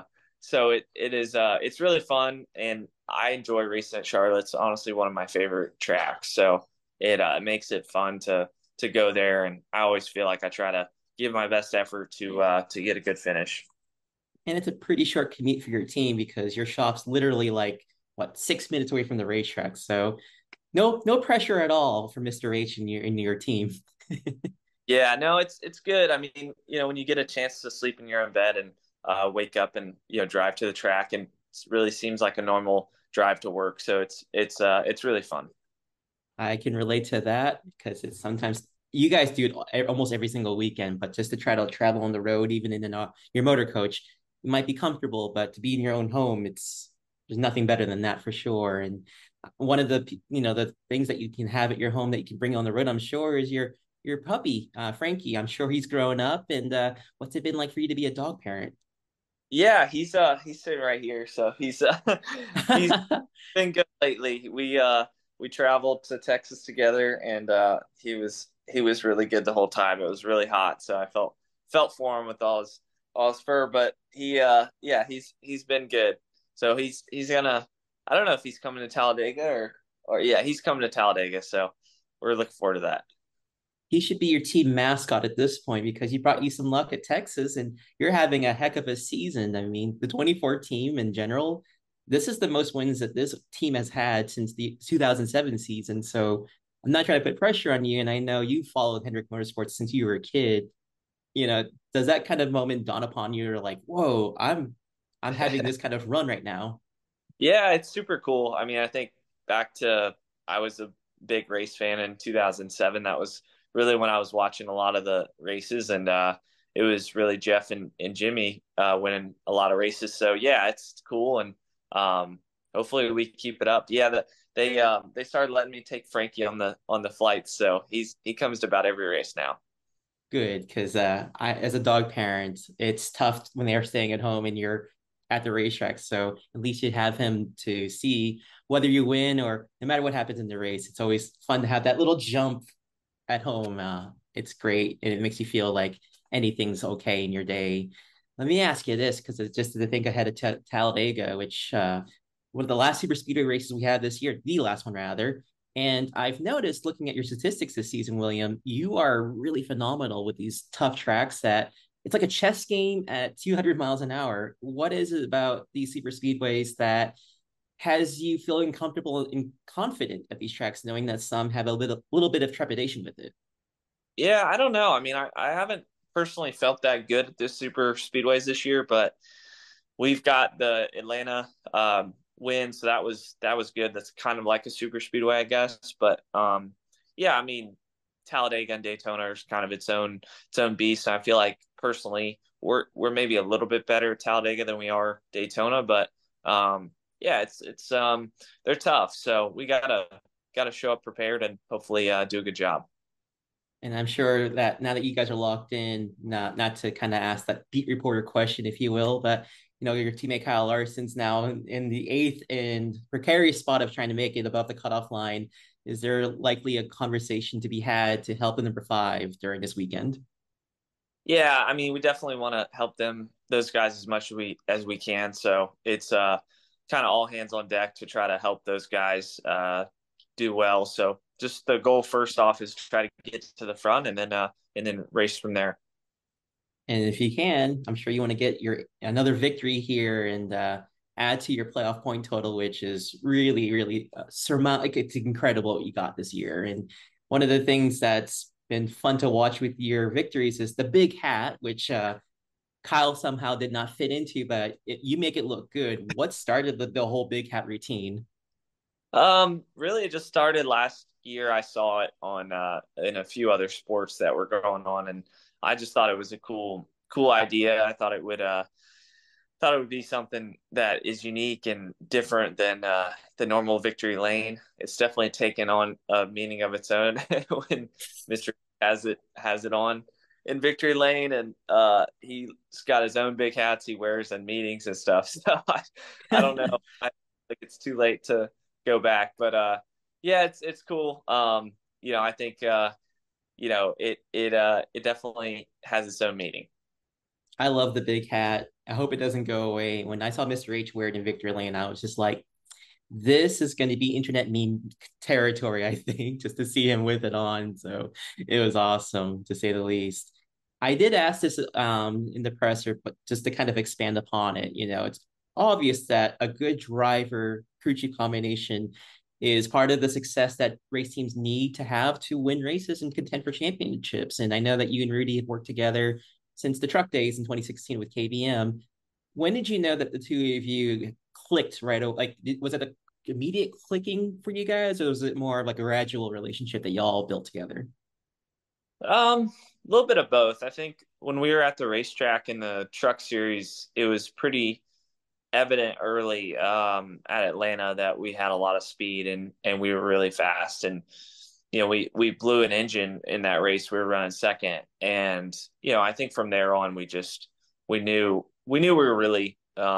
So it is it's really fun, and I enjoy racing at Charlotte. It's honestly one of my favorite tracks. So it makes it fun to go there, and I always feel like I try to give my best effort to get a good finish. And it's a pretty short commute for your team because your shop's literally like what 6 minutes away from the racetrack. So no pressure at all for Mr. H and your team. Yeah, no, it's good. I mean, when you get a chance to sleep in your own bed and wake up and drive to the track, and it really seems like a normal drive to work. So it's really fun. I can relate to that because it's sometimes you guys do it almost every single weekend, but just to try to travel on the road, even in your motor coach, it might be comfortable, but to be in your own home, there's nothing better than that for sure. And one of the things that you can have at your home that you can bring on the road, I'm sure, is your puppy, Frankie. I'm sure he's growing up. And what's it been like for you to be a dog parent? Yeah, he's sitting right here. So he's been good lately. We traveled to Texas together, and he was really good the whole time. It was really hot, so I felt for him with all his fur, but yeah, he's been good. So he's gonna, I don't know if he's coming to Talladega or yeah, he's coming to Talladega, so we're looking forward to that. He should be your team mascot at this point because he brought you some luck at Texas and you're having a heck of a season. I mean, the 24 team in general, this is the most wins that this team has had since the 2007 season. So I'm not trying to put pressure on you. And I know you followed Hendrick Motorsports since you were a kid. Does that kind of moment dawn upon you? You're like, whoa, I'm having this kind of run right now. Yeah, it's super cool. I mean, I think back to I was a big race fan in 2007. That was really when I was watching a lot of the races, and it was really Jeff and Jimmy winning a lot of races. So yeah, it's cool, and hopefully we keep it up. Yeah, they started letting me take Frankie on the flights, so he comes to about every race now. Good, because I, as a dog parent, it's tough when they're staying at home and you're at the racetrack. So at least you have him to see whether you win or no matter what happens in the race. It's always fun to have that little jump at home. It's great, and it makes you feel like anything's okay in your day. Let me ask you this, because it's just to think ahead of Talladega, which one of the last super speedway races we had this year, the last one rather. And I've noticed looking at your statistics this season, William, you are really phenomenal with these tough tracks that it's like a chess game at 200 miles an hour. What is it about these super speedways that has you feeling comfortable and confident at these tracks, knowing that some have little bit of trepidation with it? Yeah, I don't know. I mean, I haven't personally felt that good at this super speedways this year, but we've got the Atlanta win, so that was good. That's kind of like a super speedway, I guess. But yeah, I mean, Talladega and Daytona is kind of its own beast. I feel like personally, we're maybe a little bit better at Talladega than we are Daytona, but yeah, it's they're tough. So we gotta show up prepared and hopefully do a good job. And I'm sure that now that you guys are locked in, not to kind of ask that beat reporter question, if you will, but your teammate Kyle Larson's now in the eighth and precarious spot of trying to make it above the cutoff line. Is there likely a conversation to be had to help the number five during this weekend? Yeah, I mean, we definitely want to help those guys as much as we can. So it's kind of all hands on deck to try to help those guys do well. So just the goal first off is to try to get to the front and then race from there. And if you can, I'm sure you want to get your another victory here and add to your playoff point total, which is really, really surmount. Like it's incredible what you got this year. And one of the things that's been fun to watch with your victories is the big hat, which Kyle somehow did not fit into, but you make it look good. What started the whole big hat routine? Really, it just started last year. I saw it on in a few other sports that were going on, and I just thought it was a cool idea. I thought it would be something that is unique and different than the normal victory lane. It's definitely taken on a meaning of its own when Mister has it on in victory lane, and he's got his own big hats he wears in meetings and stuff. So I don't know. I think it's too late to go back, but yeah, it's cool. I think it definitely has its own meaning. I love the big hat. I hope it doesn't go away. When I saw Mr. H wear it in Victory Lane, I was just like, this is going to be internet meme territory, I think, just to see him with it on. So it was awesome, to say the least. I did ask this in the presser, but just to kind of expand upon it, it's obvious that a good driver crew chief combination is part of the success that race teams need to have to win races and contend for championships. And I know that you and Rudy have worked together since the truck days in 2016 with KBM. When did you know that the two of you clicked right away? Like, was it a immediate clicking for you guys, or was it more of like a gradual relationship that y'all built together? A little bit of both. I think when we were at the racetrack in the truck series, it was pretty evident early at Atlanta that we had a lot of speed and we were really fast. And we blew an engine in that race. We were running second, and I think from there on we knew we were really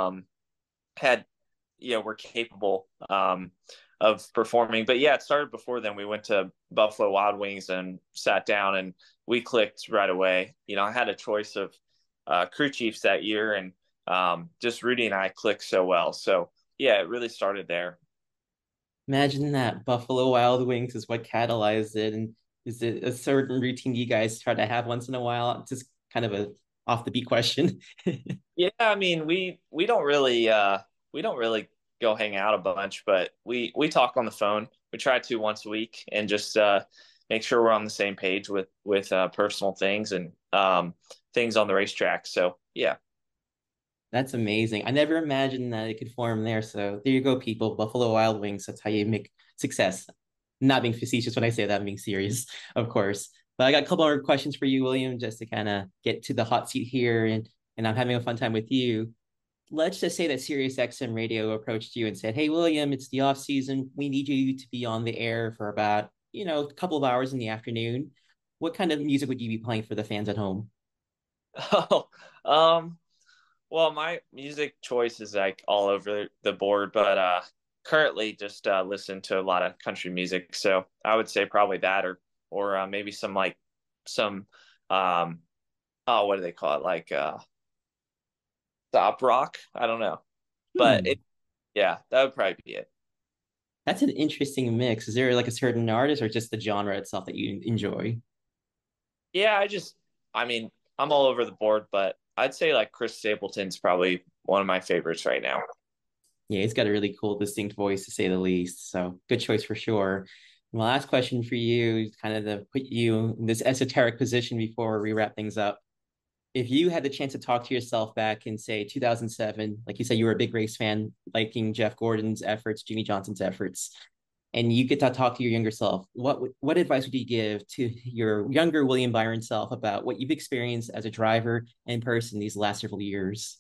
had we're capable of performing. But yeah, it started before then. We went to Buffalo Wild Wings and sat down, and we clicked right away. I had a choice of crew chiefs that year, and just Rudy and I clicked so well. So yeah, it really started there. Imagine that Buffalo Wild Wings is what catalyzed it. And is it a certain routine you guys try to have once in a while? Just kind of a off the beat question. Yeah, I mean, we don't really go hang out a bunch, but we talk on the phone. We try to once a week and just make sure we're on the same page with personal things and things on the racetrack. So yeah. That's amazing. I never imagined that it could form there. So there you go, people. Buffalo Wild Wings. That's how you make success. Not being facetious when I say that, I'm being serious, of course. But I got a couple more questions for you, William, just to kind of get to the hot seat here, and I'm having a fun time with you. Let's just say that SiriusXM Radio approached you and said, "Hey, William, it's the off season. We need you to be on the air for about, a couple of hours in the afternoon. What kind of music would you be playing for the fans at home?" Oh, well, my music choice is like all over the board, but currently just listen to a lot of country music. So I would say probably that, or maybe some um oh, what do they call it? Like stop rock. I don't know, but Hmm. yeah, that would probably be it. That's an interesting mix. Is there like a certain artist or just the genre itself that you enjoy? Yeah, I mean, I'm all over the board, but I'd say like Chris Stapleton's probably one of my favorites right now. Yeah, he's got a really cool, distinct voice to say the least. So good choice for sure. My last question for you is kind of to put you in this esoteric position before we wrap things up. If you had the chance to talk to yourself back in, say, 2007, like you said, you were a big race fan, liking Jeff Gordon's efforts, Jimmy Johnson's efforts, and you get to talk to your younger self, what advice would you give to your younger William Byron self about what you've experienced as a driver and person these last several years?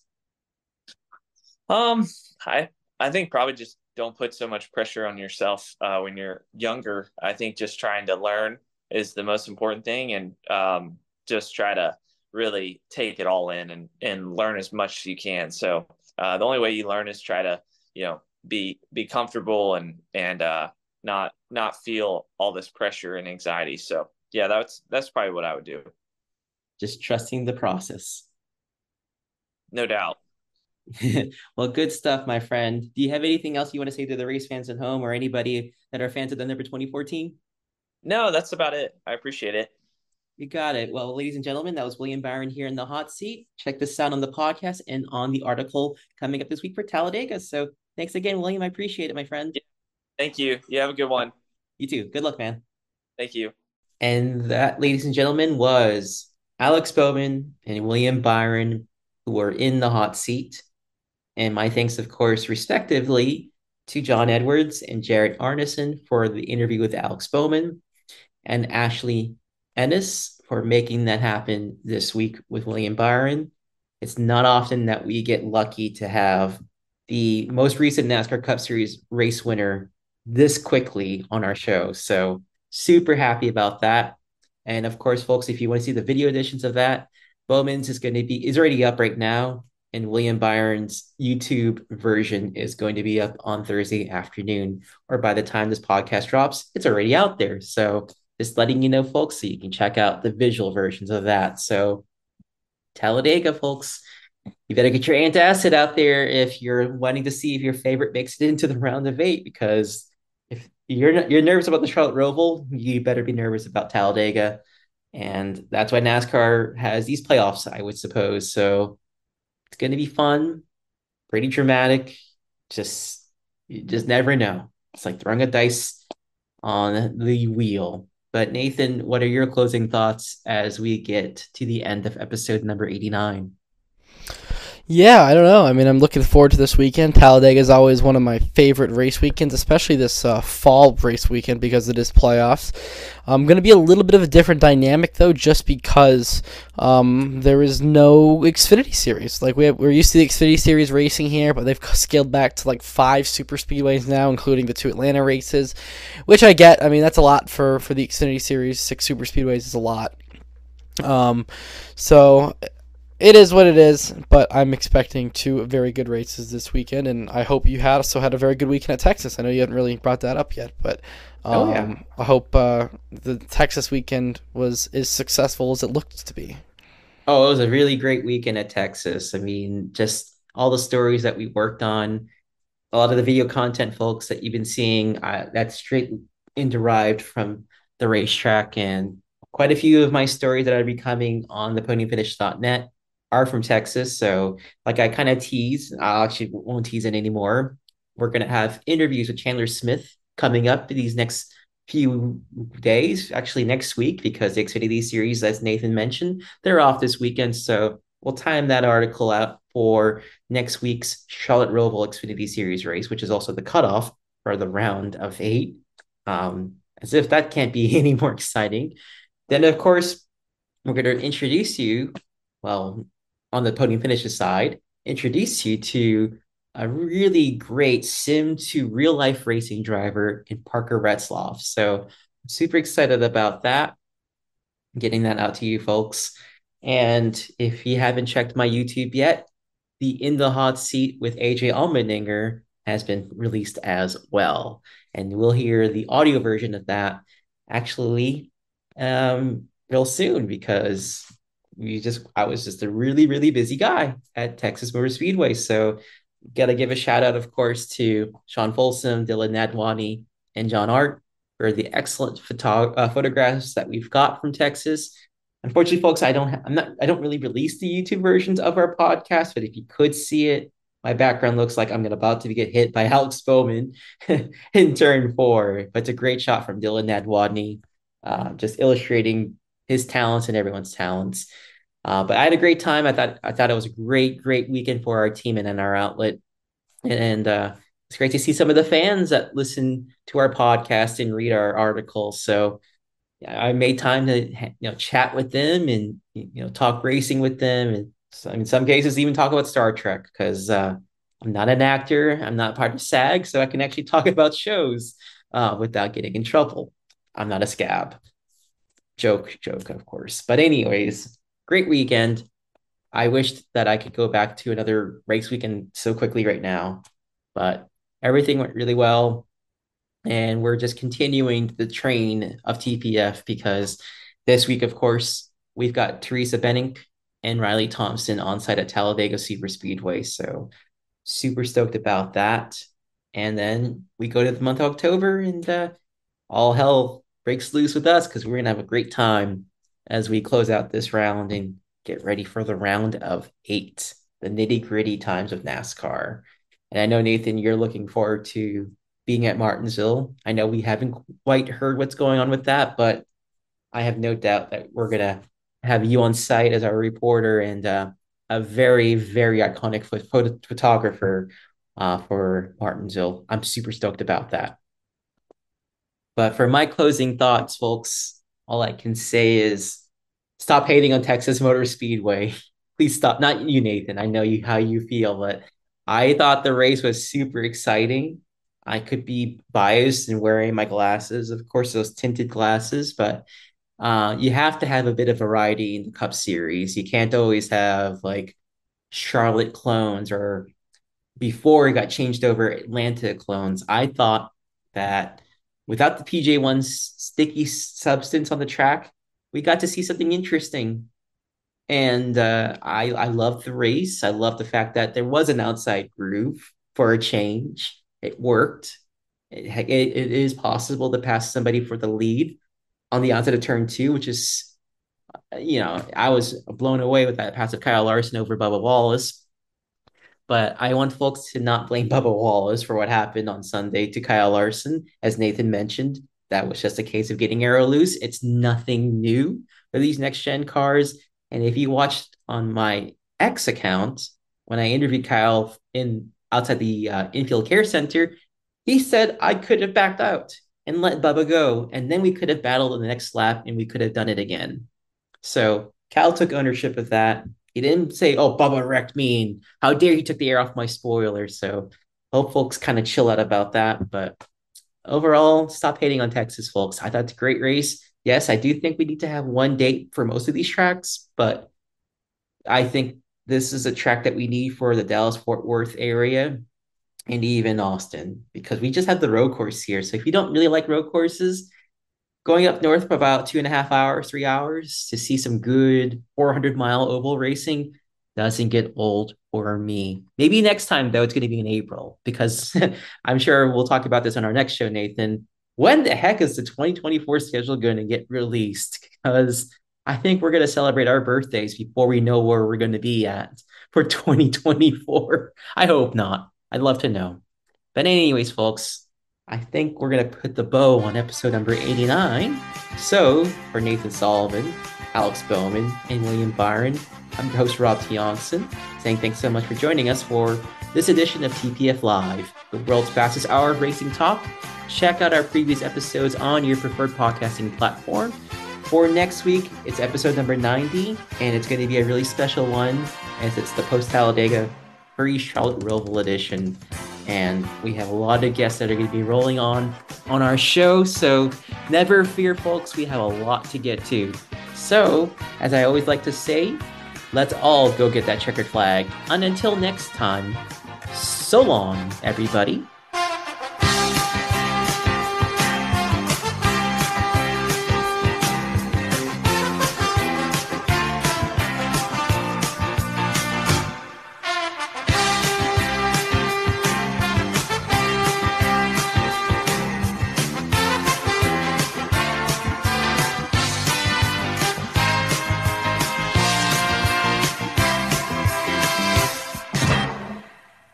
Um, I think probably just don't put so much pressure on yourself when you're younger. I think just trying to learn is the most important thing, and just try to really take it all in and learn as much as you can. So the only way you learn is try to be comfortable and not feel all this pressure and anxiety. So yeah, that's probably what I would do. Just trusting the process. No doubt. Well, good stuff, my friend. Do you have anything else you want to say to the race fans at home or anybody that are fans of the number 2014? No, that's about it. I appreciate it. You got it. Well, ladies and gentlemen, that was William Byron here in the hot seat. Check this out on the podcast and on the article coming up this week for Talladega. So thanks again, William. I appreciate it, my friend. Yeah, thank you. You have a good one. You too. Good luck, man. Thank you. And that, ladies and gentlemen, was Alex Bowman and William Byron, who were in the hot seat. And my thanks, of course, respectively, to John Edwards and Jared Arneson for the interview with Alex Bowman, and Ashley Ennis for making that happen this week with William Byron. It's not often that we get lucky to have the most recent NASCAR Cup Series race winner this quickly on our show. So super happy about that. And of course, folks, if you want to see the video editions of that, Bowman's is already up right now, and William Byron's YouTube version is going to be up on Thursday afternoon, or by the time this podcast drops, it's already out there. So just letting you know, folks, so you can check out the visual versions of that. So Talladega, folks, you better get your antacid out there if you're wanting to see if your favorite makes it into the round of 8, because if you're nervous about the Charlotte Roval, you better be nervous about Talladega. And that's why NASCAR has these playoffs, I would suppose. So it's going to be fun, pretty dramatic. Just you just never know. It's like throwing a dice on the wheel. But Nathan, what are your closing thoughts as we get to the end of episode number 89? Yeah, I don't know. I mean, I'm looking forward to this weekend. Talladega is always one of my favorite race weekends, especially this fall race weekend because it is playoffs. Going to be a little bit of a different dynamic, though, just because there is no Xfinity Series. Like, we're used to the Xfinity Series racing here, but they've scaled back to like 5 super speedways now, including the 2 Atlanta races, which I get. I mean, that's a lot for the Xfinity Series. 6 super speedways is a lot. So it is what it is, but I'm expecting 2 very good races this weekend, and I hope you also had a very good weekend at Texas. I know you haven't really brought that up yet, but I hope the Texas weekend was as successful as it looked to be. Oh, it was a really great weekend at Texas. I mean, just all the stories that we worked on, a lot of the video content, folks, that you've been seeing, that's straight and derived from the racetrack. And quite a few of my stories that are becoming on the ponyfinish.net are from Texas. So, like I kind of tease, I actually won't tease it anymore. We're going to have interviews with Chandler Smith coming up these next few days, actually next week, because the Xfinity Series, as Nathan mentioned, they're off this weekend. So we'll time that article out for next week's Charlotte Roval Xfinity Series race, which is also the cutoff for the round of 8. As if that can't be any more exciting. Then, of course, we're going to introduce you, well, on the podium finishes side, introduce you to a really great sim to real life racing driver in Parker Retzloff. So I'm super excited about that, getting that out to you folks. And if you haven't checked my YouTube yet, the In the Hot Seat with AJ Allmendinger has been released as well. And we'll hear the audio version of that actually real soon, because I was just a really, really busy guy at Texas Motor Speedway. So got to give a shout out, of course, to Sean Folsom, Dylan Nadwani, and John Art for the excellent photographs that we've got from Texas. Unfortunately, folks, I don't really release the YouTube versions of our podcast, but if you could see it, my background looks like I'm about to get hit by Alex Bowman in turn 4. But it's a great shot from Dylan Nadwani, just illustrating his talents and everyone's talents. But I had a great time. I thought it was a great weekend for our team and in our outlet. And it's great to see some of the fans that listen to our podcast and read our articles. So I made time to chat with them and talk racing with them, and in some cases even talk about Star Trek, because I'm not an actor, I'm not part of SAG, so I can actually talk about shows without getting in trouble. I'm not a scab. Joke, of course. But anyways, great weekend. I wished that I could go back to another race weekend so quickly right now, but everything went really well. And we're just continuing the train of TPF, because this week, of course, we've got Teresa Benink and Riley Thompson on site at Talladega Super Speedway. So super stoked about that. And then we go to the month of October, and all hell breaks loose with us, because we're going to have a great time as we close out this round and get ready for the round of 8, the nitty gritty times of NASCAR. And I know, Nathan, you're looking forward to being at Martinsville. I know we haven't quite heard what's going on with that, but I have no doubt that we're going to have you on site as our reporter, and a very, very iconic photographer for Martinsville. I'm super stoked about that. But for my closing thoughts, folks, all I can say is stop hating on Texas Motor Speedway. Please stop. Not you, Nathan. I know how you feel, but I thought the race was super exciting. I could be biased in wearing my glasses, of course, those tinted glasses, but you have to have a bit of variety in the Cup Series. You can't always have like Charlotte clones, or before it got changed over, Atlanta clones. I thought that without the PJ1 sticky substance on the track, we got to see something interesting. And I love the race. I love the fact that there was an outside groove for a change. It worked. It is possible to pass somebody for the lead on the outside of turn two, which is, I was blown away with that pass of Kyle Larson over Bubba Wallace. But I want folks to not blame Bubba Wallace for what happened on Sunday to Kyle Larson. As Nathan mentioned, that was just a case of getting arrow loose. It's nothing new for these next gen cars. And if you watched on my X account, when I interviewed Kyle outside the infield care center, he said I could have backed out and let Bubba go. And then we could have battled in the next lap and we could have done it again. So Kyle took ownership of that. He didn't say, "Oh, Bubba wrecked me," and "How dare he took the air off my spoiler." So hope folks kind of chill out about that. But overall, stop hating on Texas, folks. I thought it's a great race. Yes, I do think we need to have one date for most of these tracks, but I think this is a track that we need for the Dallas-Fort Worth area and even Austin, because we just have the road course here. So if you don't really like road courses, going up north for about 2.5 hours, 3 hours to see some good 400-mile oval racing doesn't get old for me. Maybe next time, though, it's going to be in April, because I'm sure we'll talk about this on our next show, Nathan. When the heck is the 2024 schedule going to get released? Because I think we're going to celebrate our birthdays before we know where we're going to be at for 2024. I hope not. I'd love to know. But anyways, folks, I think we're going to put the bow on episode number 89. So, for Nathan Sullivan, Alex Bowman, and William Byron, I'm your host, Rob Tiongson, saying thanks so much for joining us for this edition of TPF Live, the world's fastest hour of racing talk. Check out our previous episodes on your preferred podcasting platform. For next week, it's episode number 90, and it's going to be a really special one, as it's the post-Talladega pre-Charlotte Roval edition. And we have a lot of guests that are going to be rolling on our show. So never fear, folks. We have a lot to get to. So, as I always like to say, let's all go get that checkered flag. And until next time, so long, everybody.